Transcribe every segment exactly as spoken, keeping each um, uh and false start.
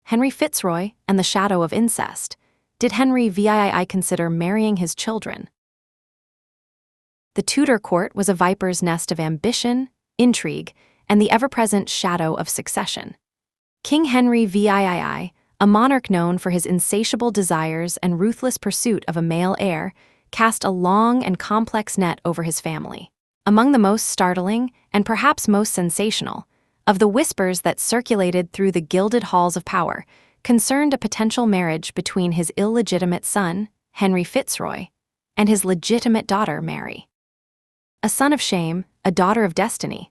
Henry Fitzroy and the shadow of incest. Did Henry the Eighth consider marrying his children? The Tudor court was a viper's nest of ambition, intrigue, and the ever-present shadow of succession. King Henry the Eighth, a monarch known for his insatiable desires and ruthless pursuit of a male heir, cast a long and complex net over his family. Among the most startling, and perhaps most sensational, of the whispers that circulated through the gilded halls of power concerned a potential marriage between his illegitimate son, Henry Fitzroy, and his legitimate daughter, Mary. A son of shame, a daughter of destiny.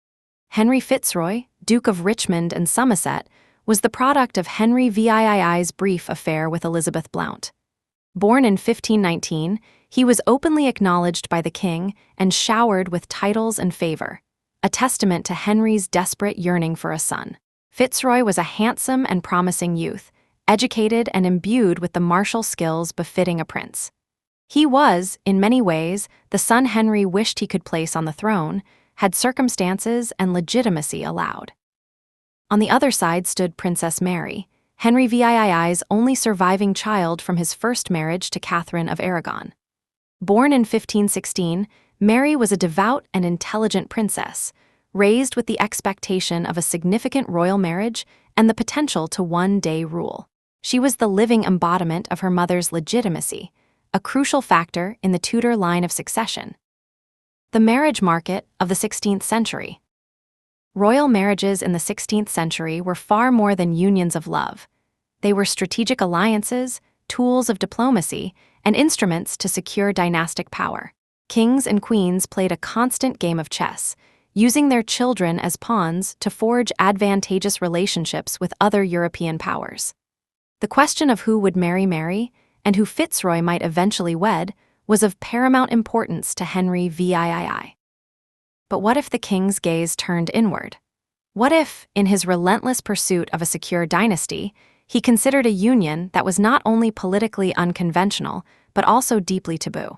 Henry Fitzroy, Duke of Richmond and Somerset, was the product of Henry the Eighth's brief affair with Elizabeth Blount. Born in fifteen nineteen, he was openly acknowledged by the king and showered with titles and favor, a testament to Henry's desperate yearning for a son. Fitzroy was a handsome and promising youth, educated and imbued with the martial skills befitting a prince. He was, in many ways, the son Henry wished he could place on the throne, had circumstances and legitimacy allowed. On the other side stood Princess Mary, Henry the Eighth's only surviving child from his first marriage to Catherine of Aragon. Born in fifteen sixteen, Mary was a devout and intelligent princess, raised with the expectation of a significant royal marriage and the potential to one day rule. She was the living embodiment of her mother's legitimacy, a crucial factor in the Tudor line of succession. The marriage market of the sixteenth century. Royal marriages in the sixteenth century were far more than unions of love. They were strategic alliances, tools of diplomacy, and instruments to secure dynastic power. Kings and queens played a constant game of chess, using their children as pawns to forge advantageous relationships with other European powers. The question of who would marry Mary, and who Fitzroy might eventually wed, was of paramount importance to Henry the Eighth. But what if the king's gaze turned inward? What if, in his relentless pursuit of a secure dynasty, he considered a union that was not only politically unconventional, but also deeply taboo?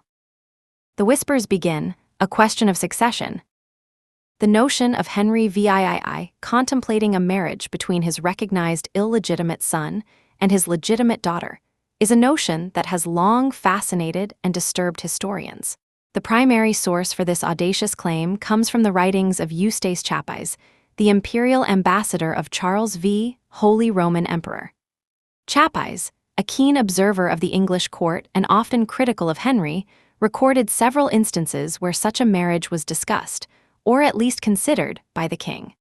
The whispers begin, a question of succession. The notion of Henry the Eighth contemplating a marriage between his recognized illegitimate son and his legitimate daughter is a notion that has long fascinated and disturbed historians. The primary source for this audacious claim comes from the writings of Eustace Chapais, the imperial ambassador of Charles the Holy Roman Emperor. Chapais, a keen observer of the English court and often critical of Henry, recorded several instances where such a marriage was discussed, or at least considered, by the king.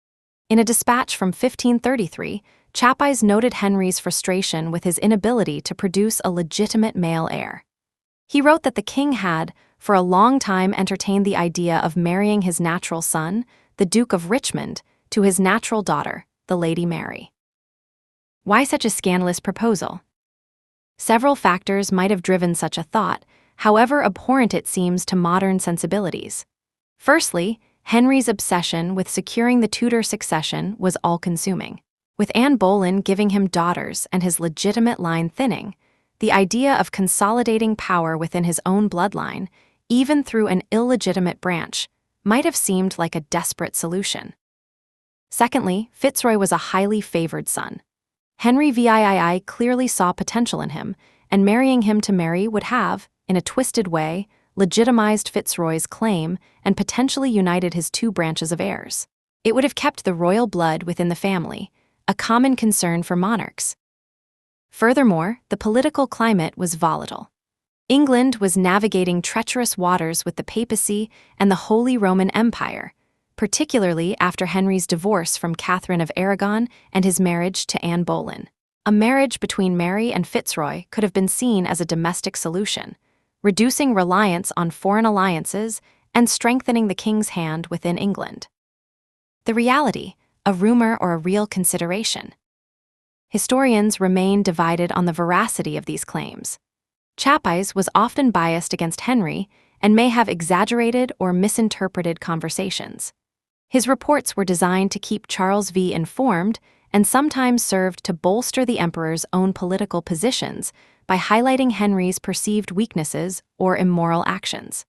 In a dispatch from fifteen thirty-three, Chapais noted Henry's frustration with his inability to produce a legitimate male heir. He wrote that the king had, for a long time, entertained the idea of marrying his natural son, the Duke of Richmond, to his natural daughter, the Lady Mary. Why such a scandalous proposal? Several factors might have driven such a thought, however abhorrent it seems to modern sensibilities. Firstly, Henry's obsession with securing the Tudor succession was all-consuming. With Anne Boleyn giving him daughters and his legitimate line thinning, the idea of consolidating power within his own bloodline, even through an illegitimate branch, might have seemed like a desperate solution. Secondly, Fitzroy was a highly favored son. Henry the Eighth clearly saw potential in him, and marrying him to Mary would have, in a twisted way, legitimized Fitzroy's claim and potentially united his two branches of heirs. It would have kept the royal blood within the family, a common concern for monarchs. Furthermore, the political climate was volatile. England was navigating treacherous waters with the papacy and the Holy Roman Empire, particularly after Henry's divorce from Catherine of Aragon and his marriage to Anne Boleyn. A marriage between Mary and Fitzroy could have been seen as a domestic solution, reducing reliance on foreign alliances and strengthening the king's hand within England. The reality, a rumor or a real consideration? Historians remain divided on the veracity of these claims. Chapais was often biased against Henry and may have exaggerated or misinterpreted conversations. His reports were designed to keep Charles the First informed and sometimes served to bolster the emperor's own political positions by highlighting Henry's perceived weaknesses or immoral actions.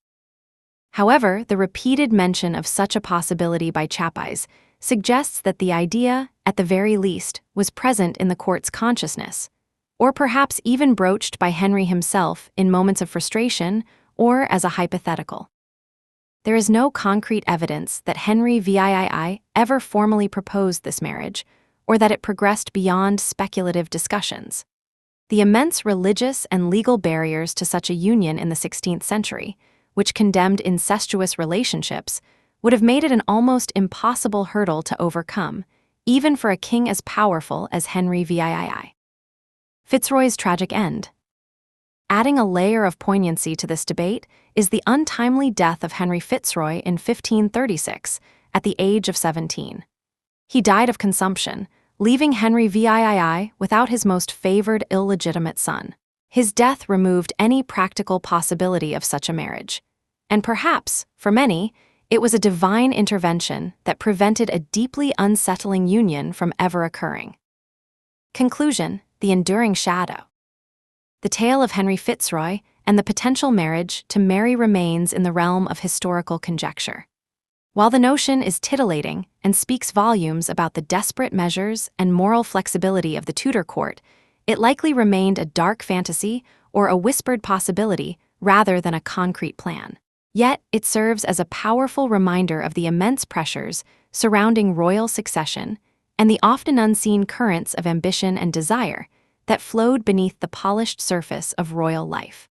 However, the repeated mention of such a possibility by Chapais suggests that the idea, at at the very least, was present in the court's consciousness, or perhaps even broached by Henry himself in moments of frustration or as a hypothetical. There is no concrete evidence that Henry the Fifth ever formally proposed this marriage, or that it progressed beyond speculative discussions. The immense religious and legal barriers to such a union in the sixteenth century, which condemned incestuous relationships, would have made it an almost impossible hurdle to overcome, even for a king as powerful as Henry the Fifth. Fitzroy's tragic end. Adding a layer of poignancy to this debate is the untimely death of Henry Fitzroy in fifteen thirty-six, at the age of seventeen. He died of consumption, leaving Henry the Fifth without his most favored illegitimate son. His death removed any practical possibility of such a marriage, and perhaps, for many, it was a divine intervention that prevented a deeply unsettling union from ever occurring. Conclusion: the enduring shadow. The tale of Henry Fitzroy and the potential marriage to Mary remains in the realm of historical conjecture. While the notion is titillating and speaks volumes about the desperate measures and moral flexibility of the Tudor court, it likely remained a dark fantasy or a whispered possibility rather than a concrete plan. Yet, it serves as a powerful reminder of the immense pressures surrounding royal succession and the often unseen currents of ambition and desire that flowed beneath the polished surface of royal life.